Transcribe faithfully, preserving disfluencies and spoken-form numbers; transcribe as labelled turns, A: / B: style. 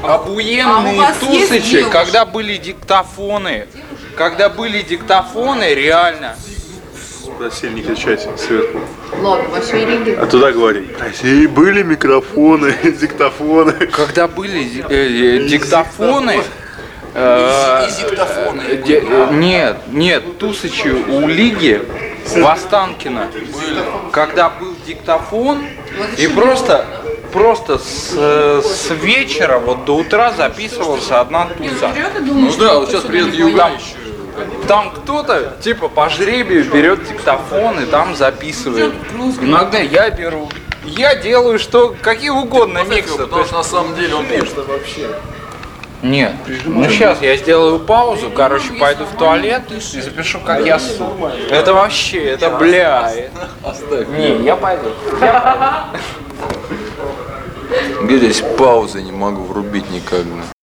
A: охуенные
B: А у вас есть
A: тусычи,
B: девушка?
A: когда были диктофоны. Когда были диктофоны, реально.
C: Спроси, не кричать сверху.
B: Ладно, ваши деньги.
C: А туда говори. В России были микрофоны, диктофоны.
A: Когда были ди- э, диктофоны, э, э, ди- э, нет, нет, тусычи у Лиги в Останкино. Когда был диктофон, и просто, просто с, э, с вечера вот до утра записывался одна туса.
D: Ну да, вот сейчас приедет Юга еще.
A: Там кто-то, типа, по жребию берет диктофон и там записывает. Иногда я беру. Я делаю что, какие угодно миксы.
D: Потому что на самом деле он пишет вообще.
A: Нет, ну сейчас я сделаю паузу, короче, пойду в туалет и запишу, как я ссу. Это вообще, это бля.
D: Оставь.
A: Не, я пойду.
D: Где здесь паузы не могу врубить никак.